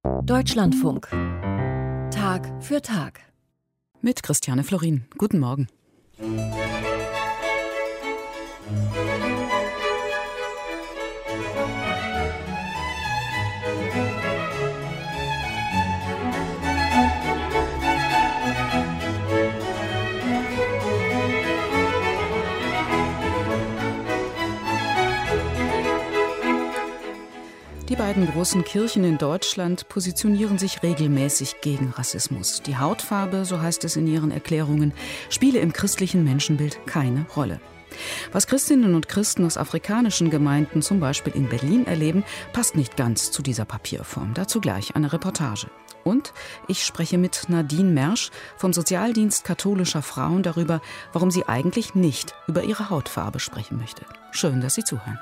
Deutschlandfunk. Tag für Tag. Mit Christiane Florin. Guten Morgen. Die beiden großen Kirchen in Deutschland positionieren sich regelmäßig gegen Rassismus. Die Hautfarbe, so heißt es in ihren Erklärungen, spiele im christlichen Menschenbild keine Rolle. Was Christinnen und Christen aus afrikanischen Gemeinden, zum Beispiel in Berlin, erleben, passt nicht ganz zu dieser Papierform. Dazu gleich eine Reportage. Und ich spreche mit Nadine Mersch vom Sozialdienst katholischer Frauen darüber, warum sie eigentlich nicht über ihre Hautfarbe sprechen möchte. Schön, dass Sie zuhören.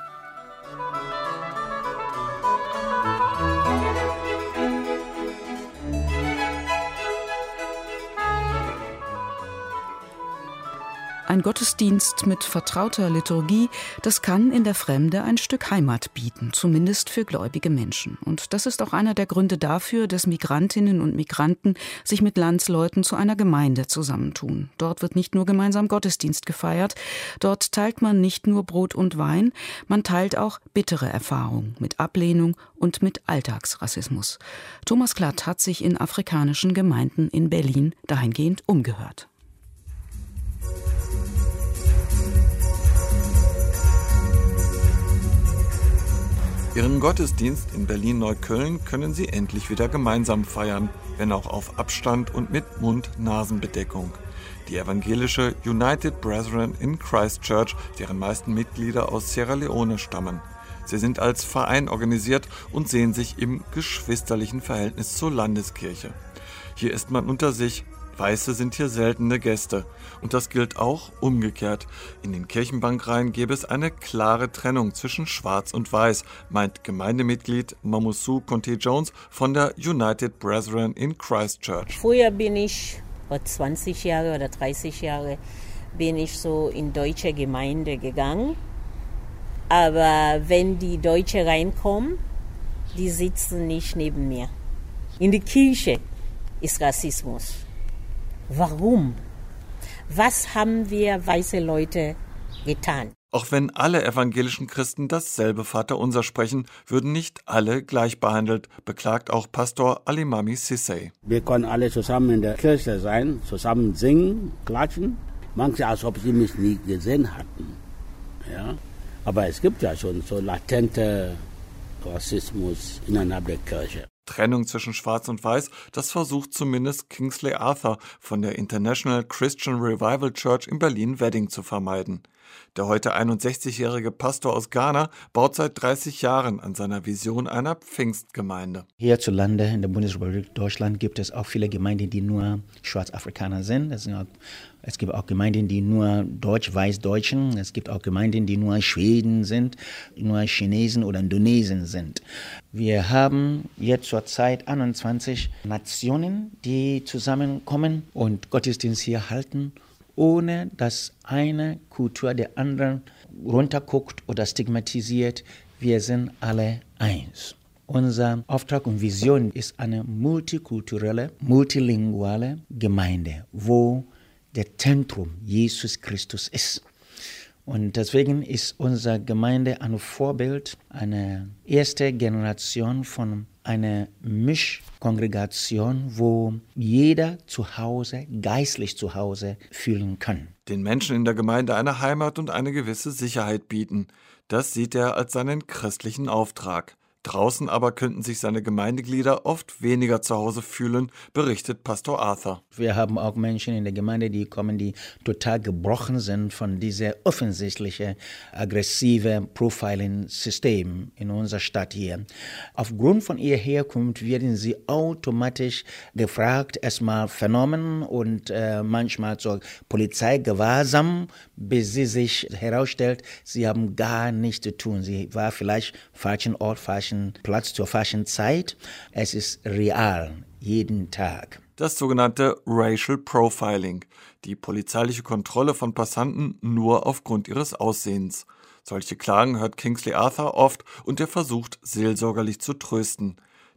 Ein Gottesdienst mit vertrauter Liturgie, das kann in der Fremde ein Stück Heimat bieten, zumindest für gläubige Menschen. Und das ist auch einer der Gründe dafür, dass Migrantinnen und Migranten sich mit Landsleuten zu einer Gemeinde zusammentun. Dort wird nicht nur gemeinsam Gottesdienst gefeiert, dort teilt man nicht nur Brot und Wein, man teilt auch bittere Erfahrungen mit Ablehnung und mit Alltagsrassismus. Thomas Klatt hat sich in afrikanischen Gemeinden in Berlin dahingehend umgehört. Ihren Gottesdienst in Berlin-Neukölln können Sie endlich wieder gemeinsam feiern, wenn auch auf Abstand und mit Mund-Nasen-Bedeckung. Die evangelische United Brethren in Christchurch, deren meisten Mitglieder aus Sierra Leone stammen. Sie sind als Verein organisiert und sehen sich im geschwisterlichen Verhältnis zur Landeskirche. Hier ist man unter sich. Weiße sind hier seltene Gäste. Und das gilt auch umgekehrt. In den Kirchenbankreihen gäbe es eine klare Trennung zwischen Schwarz und Weiß, meint Gemeindemitglied Mamusu Conte-Jones von der United Brethren in Christchurch. Früher bin ich, vor 20 Jahre oder 30 Jahre, bin ich so in deutsche Gemeinde gegangen. Aber wenn die Deutsche reinkommen, die sitzen nicht neben mir. In der Kirche ist Rassismus. Warum? Was haben wir weiße Leute getan? Auch wenn alle evangelischen Christen dasselbe Vaterunser sprechen, würden nicht alle gleich behandelt, beklagt auch Pastor Alimami Sissay. Wir können alle zusammen in der Kirche sein, zusammen singen, klatschen. Manche, als ob sie mich nie gesehen hatten. Ja? Aber es gibt ja schon so latente Rassismus innerhalb der Kirche. Trennung zwischen Schwarz und Weiß, das versucht zumindest Kingsley Arthur von der International Christian Revival Church in Berlin-Wedding zu vermeiden. Der heute 61-jährige Pastor aus Ghana baut seit 30 Jahren an seiner Vision einer Pfingstgemeinde. Hierzulande in der Bundesrepublik Deutschland gibt es auch viele Gemeinden, die nur Schwarzafrikaner sind. Es gibt auch Gemeinden, die nur Deutsch-Weiß-Deutschen. Es gibt auch Gemeinden, die nur Schweden sind, nur Chinesen oder Indonesen sind. Wir haben jetzt zurzeit 21 Nationen, die zusammenkommen und Gottesdienst hier halten, ohne dass eine Kultur der anderen runterguckt oder stigmatisiert. Wir sind alle eins. Unser Auftrag und Vision ist eine multikulturelle, multilinguale Gemeinde, wo der Zentrum Jesus Christus ist. Und deswegen ist unsere Gemeinde ein Vorbild, eine erste Generation von einer Mischkongregation, wo jeder zu Hause, geistlich zu Hause fühlen kann. Den Menschen in der Gemeinde eine Heimat und eine gewisse Sicherheit bieten. Das sieht er als seinen christlichen Auftrag. Draußen aber könnten sich seine Gemeindeglieder oft weniger zu Hause fühlen, berichtet Pastor Arthur. Wir haben auch Menschen in der Gemeinde, die kommen, die total gebrochen sind von diesem offensichtlichen, aggressiven Profiling-System in unserer Stadt hier. Aufgrund von ihrer Herkunft werden sie automatisch gefragt, erstmal vernommen und manchmal zur Polizeigewahrsam, bis sie sich herausstellt, sie haben gar nichts zu tun. Sie war vielleicht falschen Ort, falschen Platz zur falschen Zeit. Es ist real, jeden Tag. Das sogenannte Racial Profiling, die polizeiliche Kontrolle von Passanten nur aufgrund ihres Aussehens. Solche Klagen hört Kingsley Arthur oft und er versucht, seelsorgerlich zu trösten.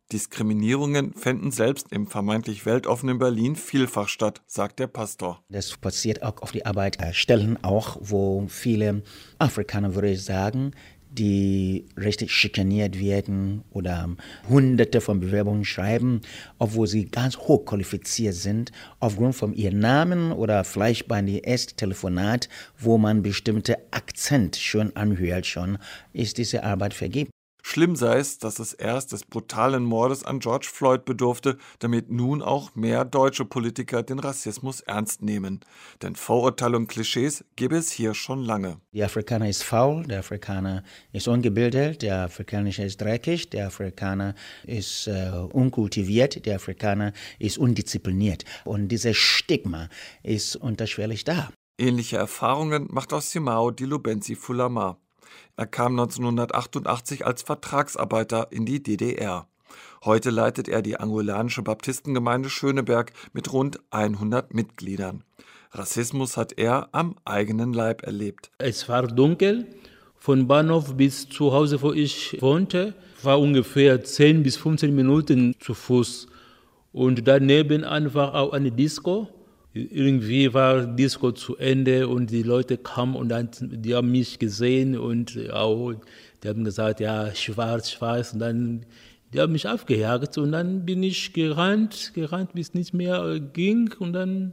Diskriminierungen fänden selbst im vermeintlich weltoffenen Berlin vielfach statt, sagt der Pastor. Das passiert auch auf die Arbeitsstellen, auch wo viele Afrikaner, würde ich sagen, die richtig schikaniert werden oder Hunderte von Bewerbungen schreiben, obwohl sie ganz hoch qualifiziert sind, aufgrund von ihrem Namen oder vielleicht bei dem ersten Telefonat, wo man bestimmte Akzent schon anhört, schon ist diese Arbeit vergeben. Schlimm sei es, dass es erst des brutalen Mordes an George Floyd bedurfte, damit nun auch mehr deutsche Politiker den Rassismus ernst nehmen. Denn Vorurteile und Klischees gäbe es hier schon lange. Der Afrikaner ist faul, der Afrikaner ist ungebildet, der Afrikaner ist dreckig, der Afrikaner ist unkultiviert, der Afrikaner ist undiszipliniert. Und dieses Stigma ist unterschwellig da. Ähnliche Erfahrungen macht aus Simao die Lubenzi Fulama. Er kam 1988 als Vertragsarbeiter in die DDR. Heute leitet er die angolanische Baptistengemeinde Schöneberg mit rund 100 Mitgliedern. Rassismus hat er am eigenen Leib erlebt. Es war dunkel. Von Bahnhof bis zu Hause, wo ich wohnte, war ungefähr 10 bis 15 Minuten zu Fuß. Und daneben einfach auch eine Disco. Irgendwie war Disco zu Ende und die Leute kamen und dann, die haben mich gesehen und auch, die haben gesagt, ja, schwarz, schwarz. Und dann, die haben mich aufgejagt und dann bin ich gerannt, bis es nicht mehr ging. Und dann,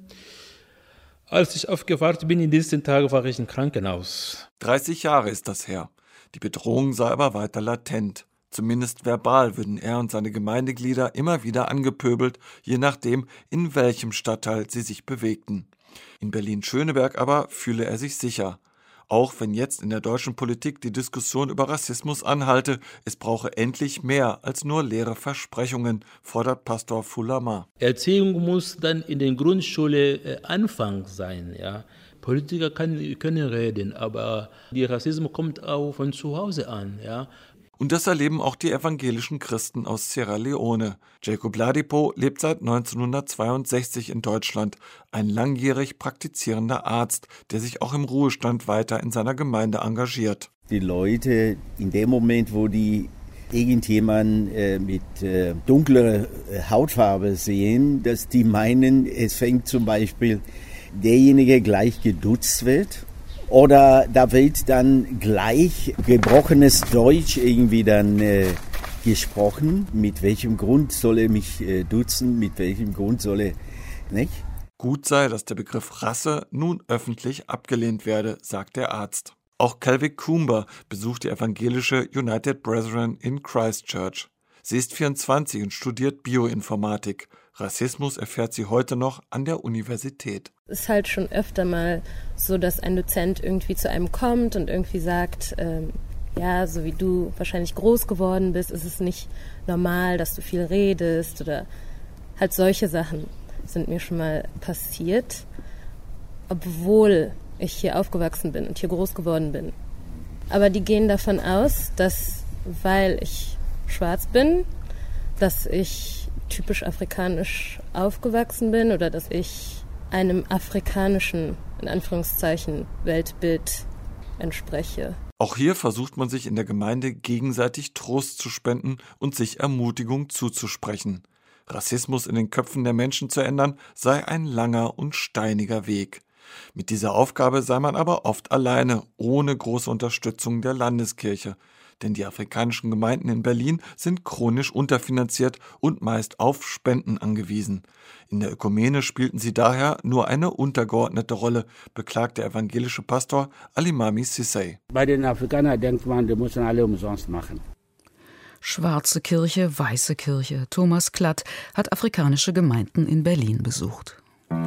als ich aufgewacht bin, in diesen Tagen war ich im Krankenhaus. 30 Jahre ist das her. Die Bedrohung sei aber weiter latent. Zumindest verbal würden er und seine Gemeindeglieder immer wieder angepöbelt, je nachdem, in welchem Stadtteil sie sich bewegten. In Berlin-Schöneberg aber fühle er sich sicher. Auch wenn jetzt in der deutschen Politik die Diskussion über Rassismus anhalte, es brauche endlich mehr als nur leere Versprechungen, fordert Pastor Fulama. Erziehung muss dann in der Grundschule Anfang sein, ja. Politiker können reden, aber der Rassismus kommt auch von zu Hause an, ja. Und das erleben auch die evangelischen Christen aus Sierra Leone. Jacob Ladipo lebt seit 1962 in Deutschland, ein langjährig praktizierender Arzt, der sich auch im Ruhestand weiter in seiner Gemeinde engagiert. Die Leute in dem Moment, wo die irgendjemanden mit dunklerer Hautfarbe sehen, dass die meinen, es fängt zum Beispiel derjenige gleich geduzt wird. Oder da wird dann gleich gebrochenes Deutsch irgendwie dann gesprochen. Mit welchem Grund soll er mich duzen? Mit welchem Grund soll er nicht? Gut sei, dass der Begriff Rasse nun öffentlich abgelehnt werde, sagt der Arzt. Auch Calvin Coomber besucht die evangelische United Brethren in Christchurch. Sie ist 24 und studiert Bioinformatik. Rassismus erfährt sie heute noch an der Universität. Es ist halt schon öfter mal so, dass ein Dozent irgendwie zu einem kommt und irgendwie sagt, ja, so wie du wahrscheinlich groß geworden bist, ist es nicht normal, dass du viel redest oder halt solche Sachen sind mir schon mal passiert, obwohl ich hier aufgewachsen bin und hier groß geworden bin. Aber die gehen davon aus, dass, weil ich schwarz bin, dass ich typisch afrikanisch aufgewachsen bin oder dass ich einem afrikanischen, in Anführungszeichen, Weltbild entspreche. Auch hier versucht man sich in der Gemeinde gegenseitig Trost zu spenden und sich Ermutigung zuzusprechen. Rassismus in den Köpfen der Menschen zu ändern, sei ein langer und steiniger Weg. Mit dieser Aufgabe sei man aber oft alleine, ohne große Unterstützung der Landeskirche. Denn die afrikanischen Gemeinden in Berlin sind chronisch unterfinanziert und meist auf Spenden angewiesen. In der Ökumene spielten sie daher nur eine untergeordnete Rolle, beklagt der evangelische Pastor Alimami Sissay. Bei den Afrikanern denkt man, die müssen alle umsonst machen. Schwarze Kirche, weiße Kirche. Thomas Klatt hat afrikanische Gemeinden in Berlin besucht.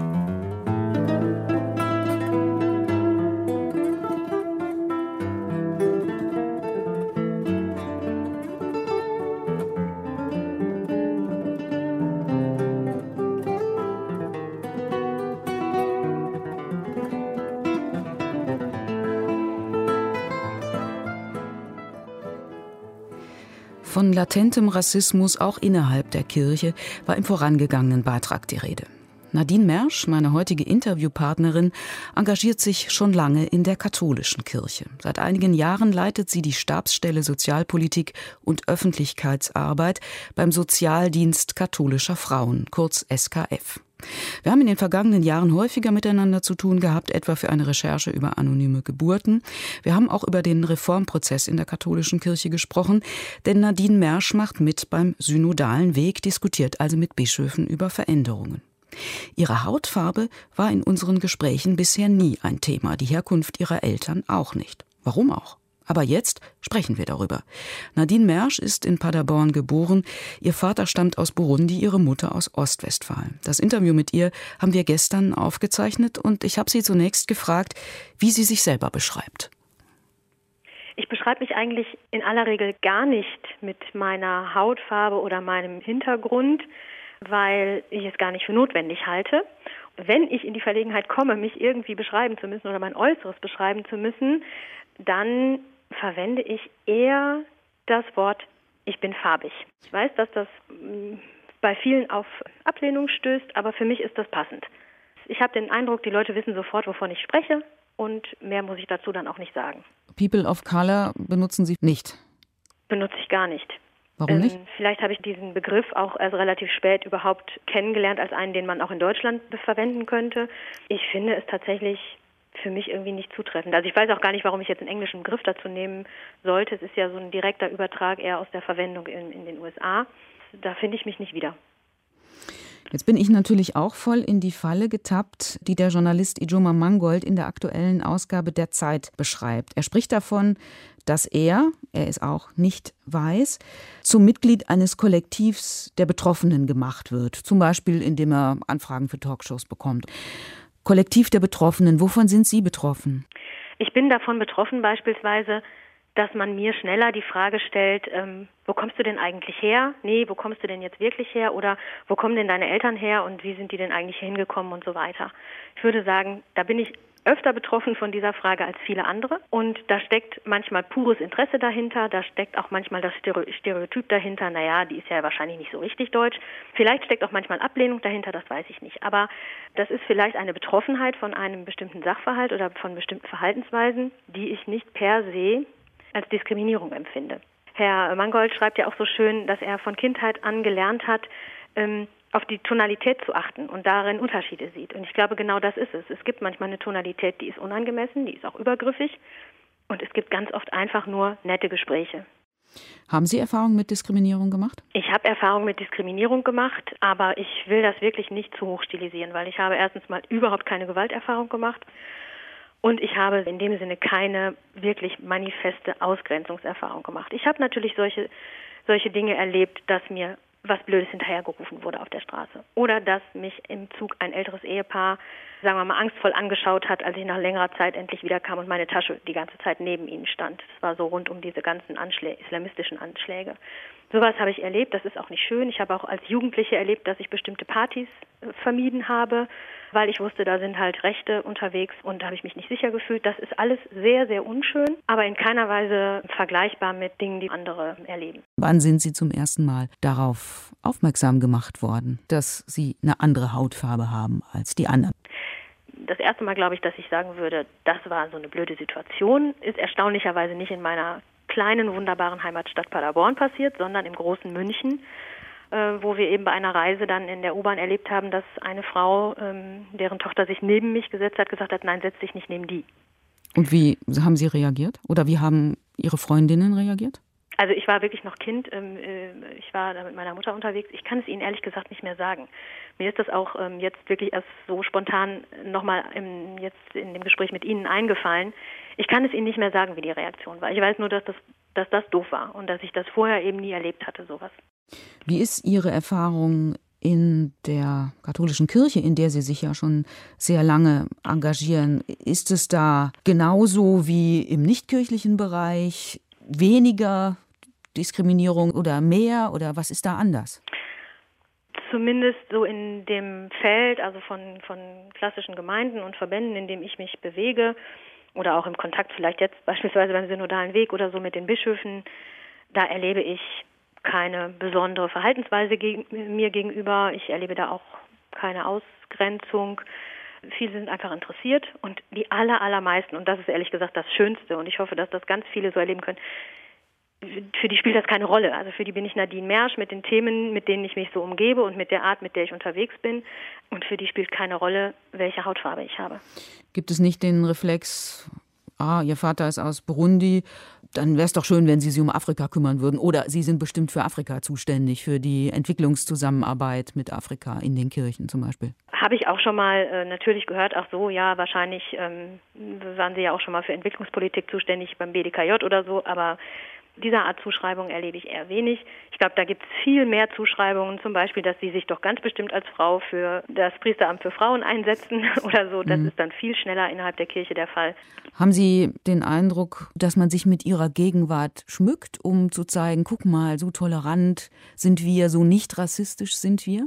Von latentem Rassismus auch innerhalb der Kirche war im vorangegangenen Beitrag die Rede. Nadine Mersch, meine heutige Interviewpartnerin, engagiert sich schon lange in der katholischen Kirche. Seit einigen Jahren leitet sie die Stabsstelle Sozialpolitik und Öffentlichkeitsarbeit beim Sozialdienst katholischer Frauen, kurz SKF. Wir haben in den vergangenen Jahren häufiger miteinander zu tun gehabt, etwa für eine Recherche über anonyme Geburten. Wir haben auch über den Reformprozess in der katholischen Kirche gesprochen, denn Nadine Mersch macht mit beim synodalen Weg, diskutiert also mit Bischöfen über Veränderungen. Ihre Hautfarbe war in unseren Gesprächen bisher nie ein Thema, die Herkunft ihrer Eltern auch nicht. Warum auch? Aber jetzt sprechen wir darüber. Nadine Mersch ist in Paderborn geboren. Ihr Vater stammt aus Burundi, ihre Mutter aus Ostwestfalen. Das Interview mit ihr haben wir gestern aufgezeichnet und ich habe sie zunächst gefragt, wie sie sich selber beschreibt. Ich beschreibe mich eigentlich in aller Regel gar nicht mit meiner Hautfarbe oder meinem Hintergrund, weil ich es gar nicht für notwendig halte. Wenn ich in die Verlegenheit komme, mich irgendwie beschreiben zu müssen oder mein Äußeres beschreiben zu müssen, dann verwende ich eher das Wort, ich bin farbig. Ich weiß, dass das bei vielen auf Ablehnung stößt, aber für mich ist das passend. Ich habe den Eindruck, die Leute wissen sofort, wovon ich spreche und mehr muss ich dazu dann auch nicht sagen. People of Color benutzen Sie nicht? Benutze ich gar nicht. Warum nicht? Vielleicht habe ich diesen Begriff auch erst relativ spät überhaupt kennengelernt als einen, den man auch in Deutschland verwenden könnte. Ich finde es tatsächlich für mich irgendwie nicht zutreffend. Also ich weiß auch gar nicht, warum ich jetzt einen englischen Begriff dazu nehmen sollte. Es ist ja so ein direkter Übertrag eher aus der Verwendung in den USA. Da finde ich mich nicht wieder. Jetzt bin ich natürlich auch voll in die Falle getappt, die der Journalist Ijoma Mangold in der aktuellen Ausgabe der Zeit beschreibt. Er spricht davon, dass er ist auch nicht weiß, zum Mitglied eines Kollektivs der Betroffenen gemacht wird. Zum Beispiel, indem er Anfragen für Talkshows bekommt. Kollektiv der Betroffenen, wovon sind Sie betroffen? Ich bin davon betroffen beispielsweise, dass man mir schneller die Frage stellt, wo kommst du denn eigentlich her? Nee, wo kommst du denn jetzt wirklich her? Oder wo kommen denn deine Eltern her und wie sind die denn eigentlich hingekommen und so weiter? Ich würde sagen, da bin ich öfter betroffen von dieser Frage als viele andere. Und da steckt manchmal pures Interesse dahinter, da steckt auch manchmal das Stereotyp dahinter, naja, die ist ja wahrscheinlich nicht so richtig deutsch. Vielleicht steckt auch manchmal Ablehnung dahinter, das weiß ich nicht. Aber das ist vielleicht eine Betroffenheit von einem bestimmten Sachverhalt oder von bestimmten Verhaltensweisen, die ich nicht per se als Diskriminierung empfinde. Herr Mangold schreibt ja auch so schön, dass er von Kindheit an gelernt hat, auf die Tonalität zu achten und darin Unterschiede sieht. Und ich glaube, genau das ist es. Es gibt manchmal eine Tonalität, die ist unangemessen, die ist auch übergriffig. Und es gibt ganz oft einfach nur nette Gespräche. Haben Sie Erfahrungen mit Diskriminierung gemacht? Ich habe Erfahrungen mit Diskriminierung gemacht, aber ich will das wirklich nicht zu hoch stilisieren, weil ich habe erstens mal überhaupt keine Gewalterfahrung gemacht. Und ich habe in dem Sinne keine wirklich manifeste Ausgrenzungserfahrung gemacht. Ich habe natürlich solche Dinge erlebt, dass mir was Blödes hinterhergerufen wurde auf der Straße. Oder dass mich im Zug ein älteres Ehepaar, sagen wir mal, angstvoll angeschaut hat, als ich nach längerer Zeit endlich wiederkam und meine Tasche die ganze Zeit neben ihnen stand. Das war so rund um diese ganzen islamistischen Anschläge. Sowas habe ich erlebt, das ist auch nicht schön. Ich habe auch als Jugendliche erlebt, dass ich bestimmte Partys vermieden habe, weil ich wusste, da sind halt Rechte unterwegs und da habe ich mich nicht sicher gefühlt. Das ist alles sehr, sehr unschön, aber in keiner Weise vergleichbar mit Dingen, die andere erleben. Wann sind Sie zum ersten Mal darauf aufmerksam gemacht worden, dass Sie eine andere Hautfarbe haben als die anderen? Das erste Mal, glaube ich, dass ich sagen würde, das war so eine blöde Situation, ist erstaunlicherweise nicht in meiner kleinen, wunderbaren Heimatstadt Paderborn passiert, sondern im großen München, wo wir eben bei einer Reise dann in der U-Bahn erlebt haben, dass eine Frau, deren Tochter sich neben mich gesetzt hat, gesagt hat, nein, setz dich nicht neben die. Und wie haben Sie reagiert? Oder wie haben Ihre Freundinnen reagiert? Also ich war wirklich noch Kind, ich war da mit meiner Mutter unterwegs. Ich kann es Ihnen ehrlich gesagt nicht mehr sagen. Mir ist das auch jetzt wirklich erst so spontan nochmal jetzt in dem Gespräch mit Ihnen eingefallen. Ich kann es Ihnen nicht mehr sagen, wie die Reaktion war. Ich weiß nur, dass das doof war und dass ich das vorher eben nie erlebt hatte, sowas. Wie ist Ihre Erfahrung in der katholischen Kirche, in der Sie sich ja schon sehr lange engagieren? Ist es da genauso wie im nichtkirchlichen Bereich? Weniger Diskriminierung oder mehr? Oder was ist da anders? Zumindest so in dem Feld, also von klassischen Gemeinden und Verbänden, in dem ich mich bewege, oder auch im Kontakt vielleicht jetzt beispielsweise beim synodalen Weg oder so mit den Bischöfen, da erlebe ich keine besondere Verhaltensweise mir gegenüber. Ich erlebe da auch keine Ausgrenzung. Viele sind einfach interessiert und die allermeisten, und das ist ehrlich gesagt das Schönste und ich hoffe, dass das ganz viele so erleben können, für die spielt das keine Rolle. Also für die bin ich Nadine Mersch mit den Themen, mit denen ich mich so umgebe und mit der Art, mit der ich unterwegs bin. Und für die spielt keine Rolle, welche Hautfarbe ich habe. Gibt es nicht den Reflex, Ihr Vater ist aus Burundi, dann wäre es doch schön, wenn Sie sich um Afrika kümmern würden. Oder Sie sind bestimmt für Afrika zuständig, für die Entwicklungszusammenarbeit mit Afrika in den Kirchen zum Beispiel. Habe ich auch schon mal natürlich gehört, ach so, ja, wahrscheinlich waren Sie ja auch schon mal für Entwicklungspolitik zuständig beim BDKJ oder so, aber dieser Art Zuschreibung erlebe ich eher wenig. Ich glaube, da gibt es viel mehr Zuschreibungen, zum Beispiel, dass sie sich doch ganz bestimmt als Frau für das Priesteramt für Frauen einsetzen oder so. Das ist dann viel schneller innerhalb der Kirche der Fall. Haben Sie den Eindruck, dass man sich mit Ihrer Gegenwart schmückt, um zu zeigen, guck mal, so tolerant sind wir, so nicht rassistisch sind wir?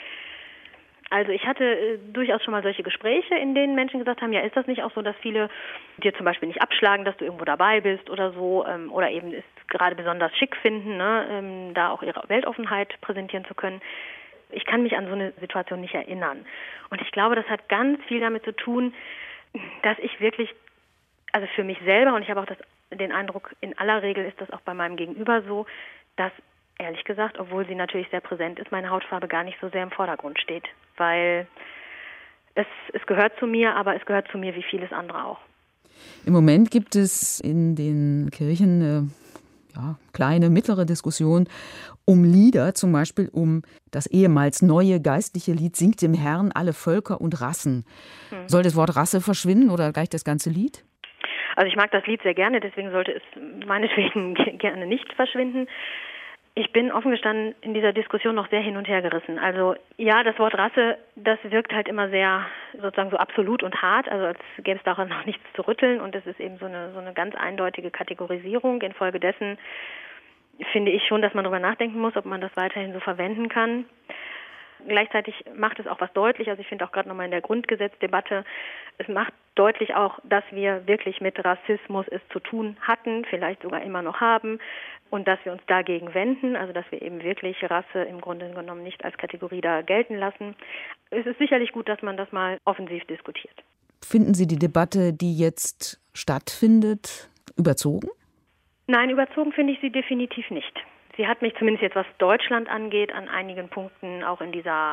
Also ich hatte durchaus schon mal solche Gespräche, in denen Menschen gesagt haben, ja, ist das nicht auch so, dass viele dir zum Beispiel nicht abschlagen, dass du irgendwo dabei bist oder so, oder eben es gerade besonders schick finden, ne, da auch ihre Weltoffenheit präsentieren zu können. Ich kann mich an so eine Situation nicht erinnern. Und ich glaube, das hat ganz viel damit zu tun, dass ich wirklich, also für mich selber, und ich habe auch den Eindruck, in aller Regel ist das auch bei meinem Gegenüber so, dass ehrlich gesagt, obwohl sie natürlich sehr präsent ist, meine Hautfarbe gar nicht so sehr im Vordergrund steht. Weil es gehört zu mir, aber es gehört zu mir wie vieles andere auch. Im Moment gibt es in den Kirchen eine kleine, mittlere Diskussion um Lieder, zum Beispiel um das ehemals neue geistliche Lied Singt dem Herrn alle Völker und Rassen. Soll das Wort Rasse verschwinden oder gleich das ganze Lied? Also ich mag das Lied sehr gerne, deswegen sollte es meinetwegen gerne nicht verschwinden. Ich bin offen gestanden in dieser Diskussion noch sehr hin und her gerissen. Also ja, das Wort Rasse, das wirkt halt immer sehr sozusagen so absolut und hart, also als gäbe es daran noch nichts zu rütteln und es ist eben so eine ganz eindeutige Kategorisierung. Infolgedessen finde ich schon, dass man darüber nachdenken muss, ob man das weiterhin so verwenden kann. Gleichzeitig macht es auch was deutlich, also ich finde auch gerade nochmal in der Grundgesetzdebatte, es macht deutlich auch, dass wir wirklich mit Rassismus es zu tun hatten, vielleicht sogar immer noch haben und dass wir uns dagegen wenden, also dass wir eben wirklich Rasse im Grunde genommen nicht als Kategorie da gelten lassen. Es ist sicherlich gut, dass man das mal offensiv diskutiert. Finden Sie die Debatte, die jetzt stattfindet, überzogen? Nein, überzogen finde ich sie definitiv nicht. Sie hat mich zumindest jetzt, was Deutschland angeht, an einigen Punkten auch in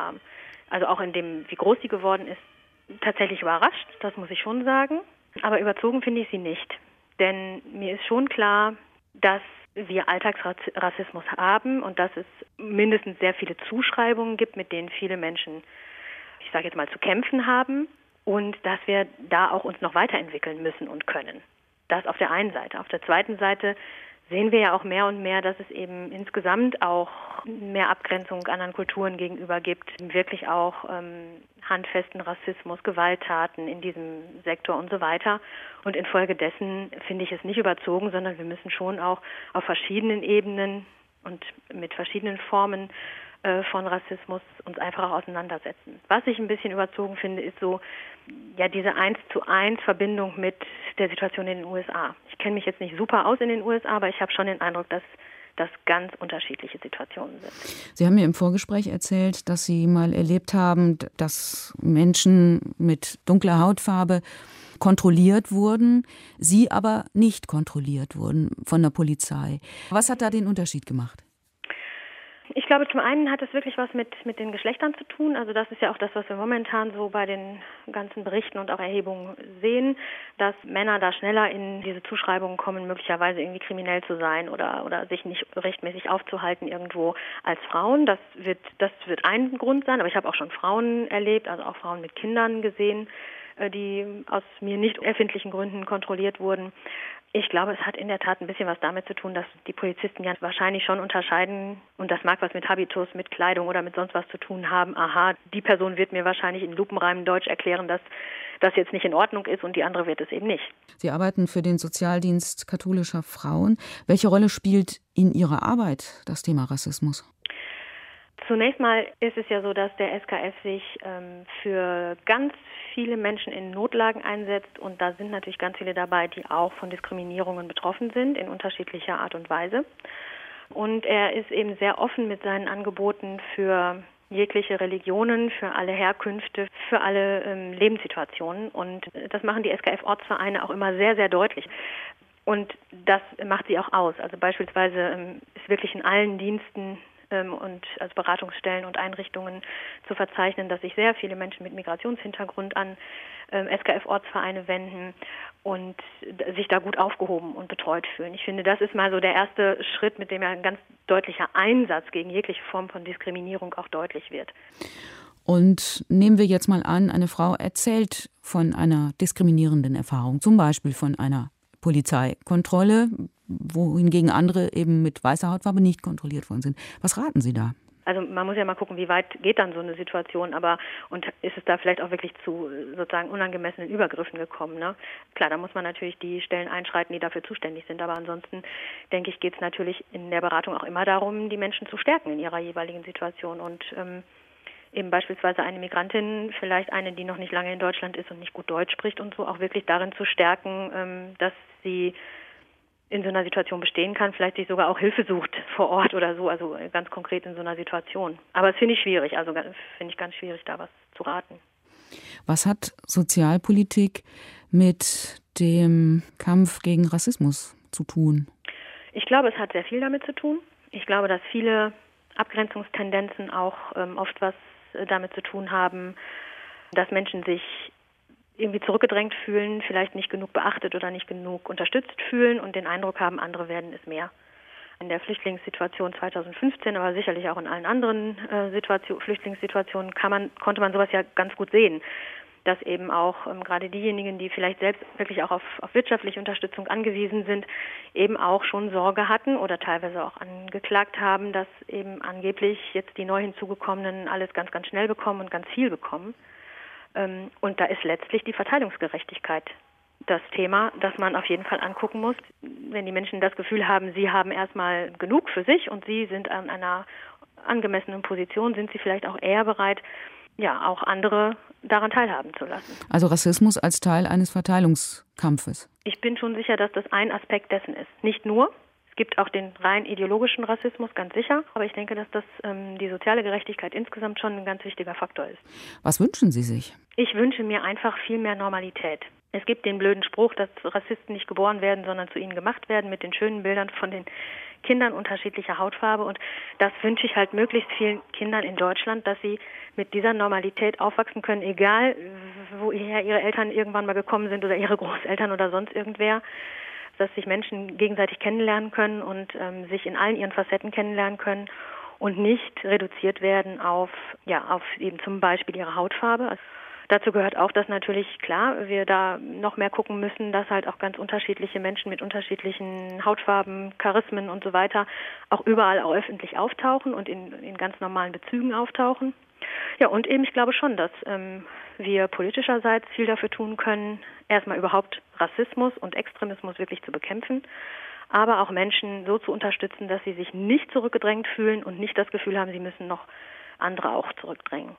dem, wie groß sie geworden ist, tatsächlich überrascht. Das muss ich schon sagen. Aber überzogen finde ich sie nicht. Denn mir ist schon klar, dass wir Alltagsrassismus haben und dass es mindestens sehr viele Zuschreibungen gibt, mit denen viele Menschen, ich sage jetzt mal, zu kämpfen haben und dass wir da auch uns noch weiterentwickeln müssen und können. Das auf der einen Seite. Auf der zweiten Seite sehen wir ja auch mehr und mehr, dass es eben insgesamt auch mehr Abgrenzung anderen Kulturen gegenüber gibt, wirklich auch handfesten Rassismus, Gewalttaten in diesem Sektor und so weiter. Und infolgedessen finde ich es nicht überzogen, sondern wir müssen schon auch auf verschiedenen Ebenen und mit verschiedenen Formen von Rassismus uns einfach auch auseinandersetzen. Was ich ein bisschen überzogen finde, ist so ja diese 1:1 Verbindung mit der Situation in den USA. Ich kenne mich jetzt nicht super aus in den USA, aber ich habe schon den Eindruck, dass das ganz unterschiedliche Situationen sind. Sie haben mir im Vorgespräch erzählt, dass Sie mal erlebt haben, dass Menschen mit dunkler Hautfarbe kontrolliert wurden, Sie aber nicht kontrolliert wurden von der Polizei. Was hat da den Unterschied gemacht? Ich glaube, zum einen hat es wirklich was mit den Geschlechtern zu tun. Also das ist ja auch das, was wir momentan so bei den ganzen Berichten und auch Erhebungen sehen, dass Männer da schneller in diese Zuschreibungen kommen, möglicherweise irgendwie kriminell zu sein oder sich nicht rechtmäßig aufzuhalten irgendwo als Frauen. Das wird ein Grund sein, aber ich habe auch schon Frauen erlebt, also auch Frauen mit Kindern gesehen, die aus mir nicht erfindlichen Gründen kontrolliert wurden. Ich glaube, es hat in der Tat ein bisschen was damit zu tun, dass die Polizisten ja wahrscheinlich schon unterscheiden, und das mag was mit Habitus, mit Kleidung oder mit sonst was zu tun haben. Aha, die Person wird mir wahrscheinlich in lupenreinem Deutsch erklären, dass das jetzt nicht in Ordnung ist und die andere wird es eben nicht. Sie arbeiten für den Sozialdienst katholischer Frauen. Welche Rolle spielt in Ihrer Arbeit das Thema Rassismus? Zunächst mal ist es ja so, dass der SKF sich für ganz viele Menschen in Notlagen einsetzt und da sind natürlich ganz viele dabei, die auch von Diskriminierungen betroffen sind in unterschiedlicher Art und Weise. Und er ist eben sehr offen mit seinen Angeboten für jegliche Religionen, für alle Herkünfte, für alle Lebenssituationen. Und das machen die SKF-Ortsvereine auch immer sehr, sehr deutlich. Und das macht sie auch aus. Also beispielsweise ist wirklich in allen Diensten und als Beratungsstellen und Einrichtungen zu verzeichnen, dass sich sehr viele Menschen mit Migrationshintergrund an SKF-Ortsvereine wenden und sich da gut aufgehoben und betreut fühlen. Ich finde, das ist mal so der erste Schritt, mit dem ja ein ganz deutlicher Einsatz gegen jegliche Form von Diskriminierung auch deutlich wird. Und nehmen wir jetzt mal an, eine Frau erzählt von einer diskriminierenden Erfahrung, zum Beispiel von einer Polizeikontrolle, wohingegen andere eben mit weißer Hautfarbe nicht kontrolliert worden sind. Was raten Sie da? Also man muss ja mal gucken, wie weit geht dann so eine Situation, und ist es da vielleicht auch wirklich zu sozusagen unangemessenen Übergriffen gekommen, ne? Klar, da muss man natürlich die Stellen einschreiten, die dafür zuständig sind, aber ansonsten, denke ich, geht es natürlich in der Beratung auch immer darum, die Menschen zu stärken in ihrer jeweiligen Situation und eben beispielsweise eine Migrantin, vielleicht eine, die noch nicht lange in Deutschland ist und nicht gut Deutsch spricht und so, auch wirklich darin zu stärken, dass sie in so einer Situation bestehen kann, vielleicht sich sogar auch Hilfe sucht vor Ort oder so, also ganz konkret in so einer Situation. Aber das finde ich schwierig, also finde ich ganz schwierig, da was zu raten. Was hat Sozialpolitik mit dem Kampf gegen Rassismus zu tun? Ich glaube, es hat sehr viel damit zu tun. Ich glaube, dass viele Abgrenzungstendenzen auch oft was damit zu tun haben, dass Menschen sich irgendwie zurückgedrängt fühlen, vielleicht nicht genug beachtet oder nicht genug unterstützt fühlen und den Eindruck haben, andere werden es mehr. In der Flüchtlingssituation 2015, aber sicherlich auch in allen anderen Flüchtlingssituationen konnte man sowas ja ganz gut sehen, dass eben auch gerade diejenigen, die vielleicht selbst wirklich auch auf wirtschaftliche Unterstützung angewiesen sind, eben auch schon Sorge hatten oder teilweise auch angeklagt haben, dass eben angeblich jetzt die neu hinzugekommenen alles ganz, ganz schnell bekommen und ganz viel bekommen. Und da ist letztlich die Verteilungsgerechtigkeit das Thema, das man auf jeden Fall angucken muss. Wenn die Menschen das Gefühl haben, sie haben erstmal genug für sich und sie sind an einer angemessenen Position, sind sie vielleicht auch eher bereit, ja, auch andere daran teilhaben zu lassen. Also Rassismus als Teil eines Verteilungskampfes? Ich bin schon sicher, dass das ein Aspekt dessen ist. Nicht nur. Es gibt auch den rein ideologischen Rassismus, ganz sicher. Aber ich denke, dass das die soziale Gerechtigkeit insgesamt schon ein ganz wichtiger Faktor ist. Was wünschen Sie sich? Ich wünsche mir einfach viel mehr Normalität. Es gibt den blöden Spruch, dass Rassisten nicht geboren werden, sondern zu ihnen gemacht werden, mit den schönen Bildern von den Kindern unterschiedlicher Hautfarbe. Und das wünsche ich halt möglichst vielen Kindern in Deutschland, dass sie mit dieser Normalität aufwachsen können, egal woher ihre Eltern irgendwann mal gekommen sind oder ihre Großeltern oder sonst irgendwer, dass sich Menschen gegenseitig kennenlernen können und sich in allen ihren Facetten kennenlernen können und nicht reduziert werden auf eben zum Beispiel ihre Hautfarbe. Also dazu gehört auch, dass natürlich, klar, wir da noch mehr gucken müssen, dass halt auch ganz unterschiedliche Menschen mit unterschiedlichen Hautfarben, Charismen und so weiter auch überall auch öffentlich auftauchen und in ganz normalen Bezügen auftauchen. Ja, und eben, ich glaube schon, dass wir politischerseits viel dafür tun können, erstmal überhaupt Rassismus und Extremismus wirklich zu bekämpfen, aber auch Menschen so zu unterstützen, dass sie sich nicht zurückgedrängt fühlen und nicht das Gefühl haben, sie müssen noch andere auch zurückdrängen.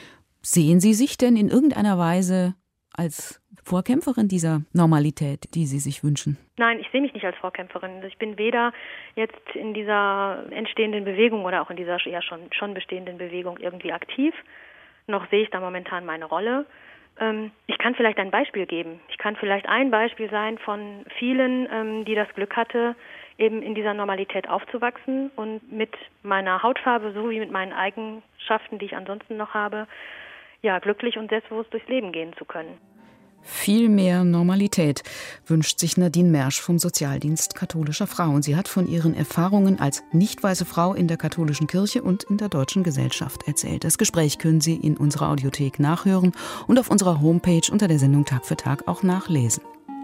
Sehen Sie sich denn in irgendeiner Weise als Vorkämpferin dieser Normalität, die Sie sich wünschen? Nein, ich sehe mich nicht als Vorkämpferin. Ich bin weder jetzt in dieser entstehenden Bewegung oder auch in dieser ja schon bestehenden Bewegung irgendwie aktiv, noch sehe ich da momentan meine Rolle. Ich kann vielleicht ein Beispiel geben. Ich kann vielleicht ein Beispiel sein von vielen, die das Glück hatte, eben in dieser Normalität aufzuwachsen und mit meiner Hautfarbe sowie mit meinen Eigenschaften, die ich ansonsten noch habe, ja, glücklich und selbstbewusst durchs Leben gehen zu können. Viel mehr Normalität wünscht sich Nadine Mersch vom Sozialdienst katholischer Frauen. Sie hat von ihren Erfahrungen als nicht weiße Frau in der katholischen Kirche und in der deutschen Gesellschaft erzählt. Das Gespräch können Sie in unserer Audiothek nachhören und auf unserer Homepage unter der Sendung Tag für Tag auch nachlesen.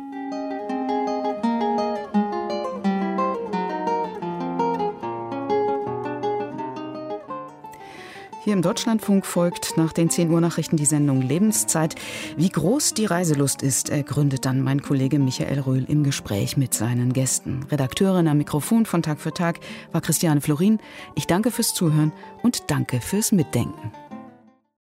Hier im Deutschlandfunk folgt nach den 10 Uhr Nachrichten die Sendung Lebenszeit. Wie groß die Reiselust ist, ergründet dann mein Kollege Michael Röhl im Gespräch mit seinen Gästen. Redakteurin am Mikrofon von Tag für Tag war Christiane Florin. Ich danke fürs Zuhören und danke fürs Mitdenken.